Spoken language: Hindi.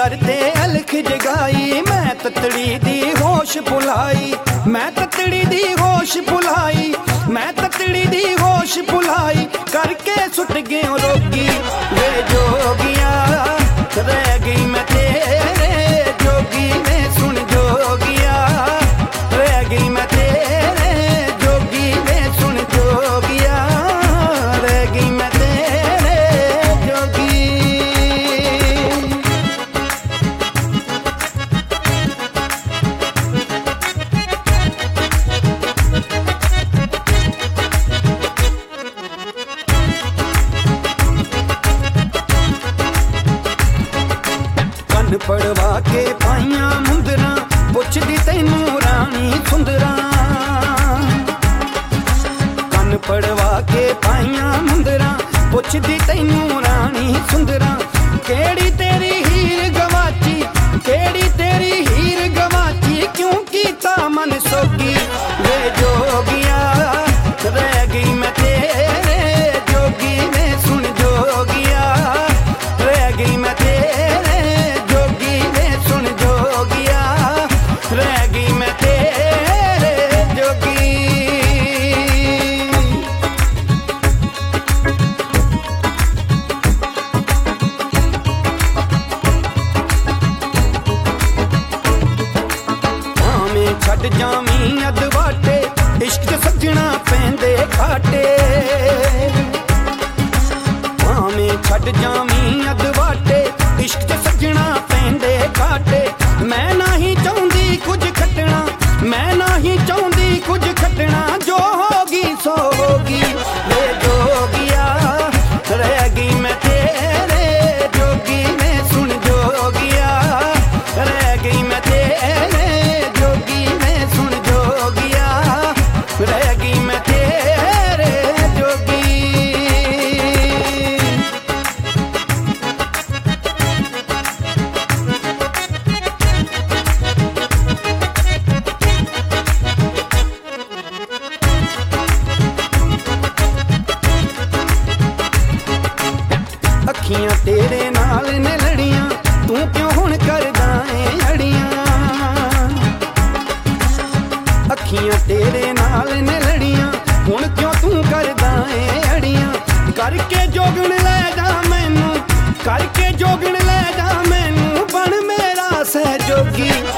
करते अलख जगाई, मैं ततड़ी दी होश भुलाई, मैं ततड़ी दी होश भुलाई, मैं ततड़ी दी होश भुलाई, करके सुट गयो रोगी वे जोगिया, रह गई मैं तेरे जोगी वे सुन जोगिया, रह गई मैं तेरे जोगी वे सुन जोगिया, रह गई मैं तेरे जोगी। पड़वा के पाइया मुंदरा पुछदी तैनू रानी सुंदरा, कन पड़वा के पाइया मुंदरा पुछदी तैनू रानी सुंदरा, केड़ी तेरी हीर गवाची, केड़ी तेरी हीर गवाची, क्यों कीता मन सोगी वे जोगिया, रह गई मैं तेरे जोगी वे सुन जोगिया, रह गई मैं तेरे रह गई मैं तेरे जोगी। भावें छड़ जावी अदवाटे, इश्क च सजना पैंदे घाटे, भावें छड़ जावी अदवाटे, इश्क च सजना पैंदे घाटे, मैं नहीं चाहती कुछ खटना, मैं नहीं चाहती कुछ खटना, जो होगी सो होगी वे जोगिया, रह गई मैं तेरे जोगी मैं सुन जोगिया, रह गई मैं तेरे जोगी मैं सुन जोगिया, रह गई मैं तेरे जोगी। अखियां तेरे नाल ने लड़ियां, तू क्यों हुण करदा ऐ अड़ियां, अखियां तेरे नाल ने लड़ियां, हुण क्यों तू करदा ऐ अड़ियां, करके जोगण ले जा मैनू, करके जोगण ले जा मैनू, बन मेरा सहजोगी